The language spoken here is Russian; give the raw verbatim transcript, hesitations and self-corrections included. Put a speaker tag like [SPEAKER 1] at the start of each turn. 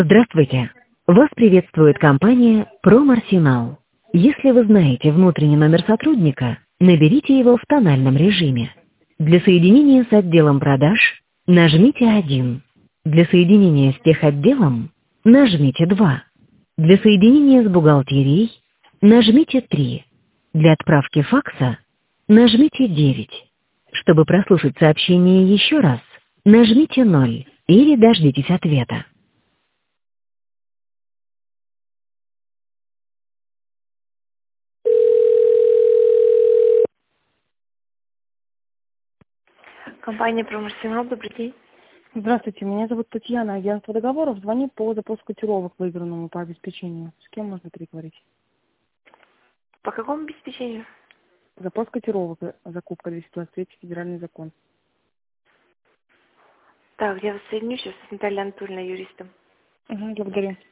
[SPEAKER 1] Здравствуйте! Вас приветствует компания ProMarsinal. Если вы знаете внутренний номер сотрудника, наберите его в тональном режиме. Для соединения с отделом продаж нажмите один. Для соединения с техотделом нажмите два. Для соединения с бухгалтерией нажмите три. Для отправки факса нажмите девять. Чтобы прослушать сообщение еще раз, нажмите ноль или дождитесь ответа. Компания «Промарсинал», добрый день.
[SPEAKER 2] Здравствуйте, меня зовут Татьяна, агентство договоров. Звоню по запросу котировок выигранному по обеспечению. С кем можно переговорить?
[SPEAKER 1] По какому обеспечению?
[SPEAKER 2] Запрос котировок, э, закупка двести двадцать три, федеральный закон.
[SPEAKER 1] Так, я вас соединю сейчас с Натальей Анатольевной, юристом.
[SPEAKER 2] Угу, благодарю.